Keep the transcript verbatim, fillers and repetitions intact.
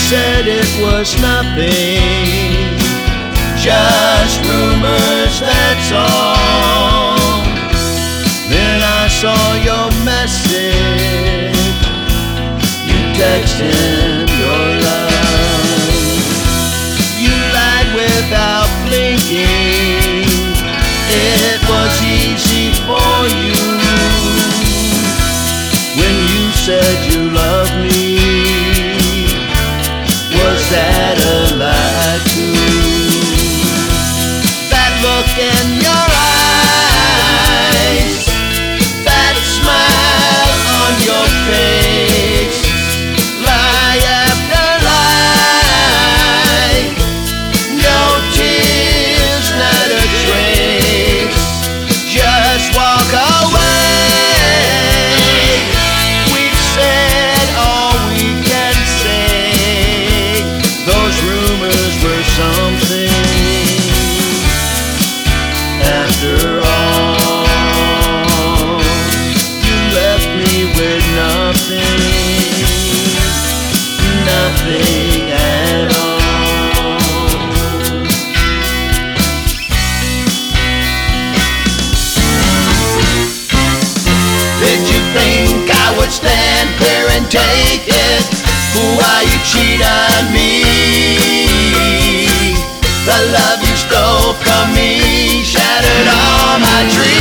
said it was nothing, just rumors, that's all. Then I saw your message, you texting your love. You lied without blinking, it was easy for you. When you said you loved me, was that a lie too? That look in your eyes, that smile on your face, lie after lie, no tears, not a trace, just walk away. We've said all we can say, those rumors were something. After all, you left me with nothing, nothing at all. Did you think I would stand here and take it? Why you cheat on me? The love you stole from me shattered all my dreams.